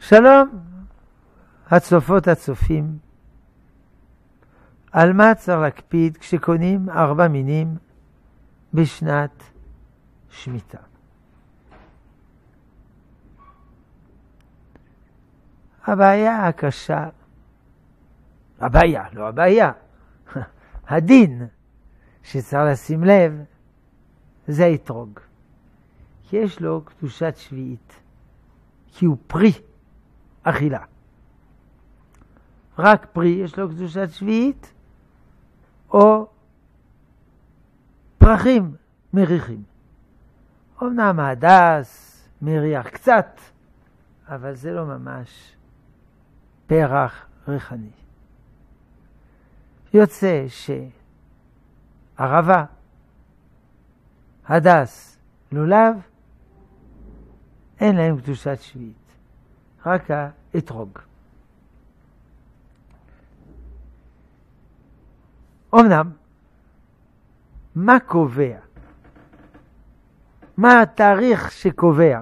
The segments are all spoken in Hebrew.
שלום, הצופות הצופים. על מה צריך להקפיד כשקונים 4 מינים בשנת שמיטה? הבעיה הקשה, הדין שצריך לשים לב, זה האתרוג. כי יש לו קדושת שביעית, כי הוא פרי אכילה. רק פרי יש לו קדושת שביעית, או פרחים מריחים. אמנם ההדס מריח קצת, אבל זה לא ממש פרח ריחני. יוצא שערבה, הדס, לולב, אין להם קדושת שביעית, רק האתרוג. אמנם, מה קובע? מה התאריך שקובע?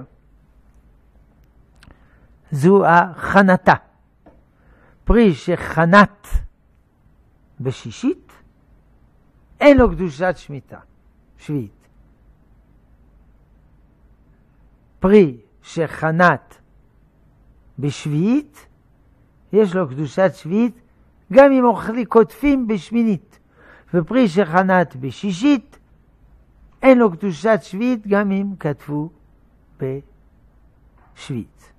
זו החנתה. פרי שחנת בשישית, אין לו קדושת שביעית. פרי שחנת בשביעית, יש לו קדושת שביעית, גם אם כותבים בשמינית. ופרי שחנת בשישית, אין לו קדושת שביעית, גם אם כתבו בשביעית.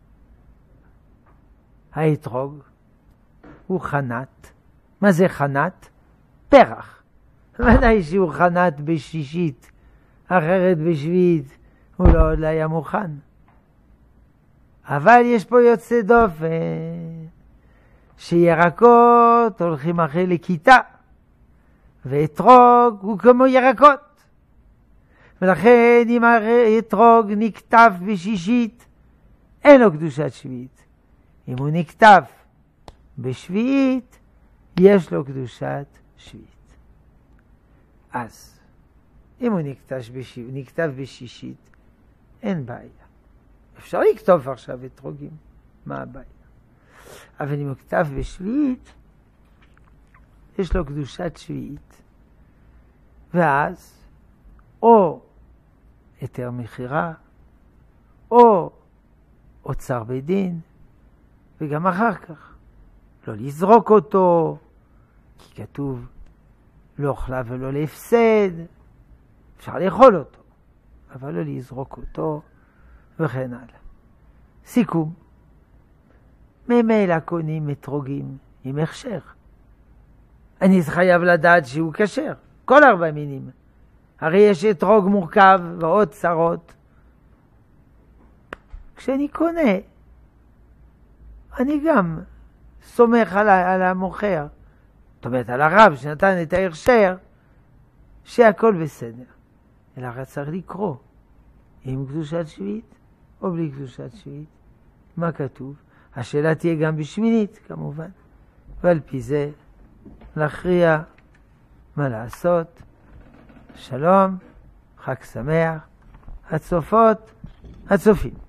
האתרוג הוא חנת. מה זה חנת? פרח. ודאי שהוא חנת בשישית, אחרת בשביעית הוא לא היה מוכן. אבל יש פה יוצא דופן, שירקות הולכים אחרי לכיתה, ואתרוג הוא כמו ירקות. ולכן אם האתרוג נכתב בשישית, אין לו קדושת שביעית. אם הוא נכתב בשביעית, יש לו קדושת שביעית. אז אם הוא נכתב בשישית, אין בעיה. אפשר לכתוב עכשיו אתרוגים, מה הבעיה? אבל אם הוא כתב בשביעית, יש לו קדושת שביעית. ואז או היתר מחירה, או אוצר בית דין, וגם אחר כך לא לזרוק אותו, כי כתוב לא אוכלה ולא להפסד. אפשר לאכול אותו, אבל לא לזרוק אותו, וכן הלאה. סיכום, ממילא קונים אתרוגים עם הכשר. אני חייב לדעת שהוא כשר, כל 4 מינים. הרי יש אתרוג מורכב ועוד צרות. כשאני קונה, אני גם סומך על המוכר, זאת אומרת על הרב שנתן את ההכשר, שהכל בסדר. אלא רק צריך לקרוא עם קדושת שביעית או בלי קדושת שביעית. מה כתוב? השאלה תהיה גם בשמינית כמובן, ועל פי זה להכריע מה לעשות. שלום, חג שמח, הצופות, הצופים.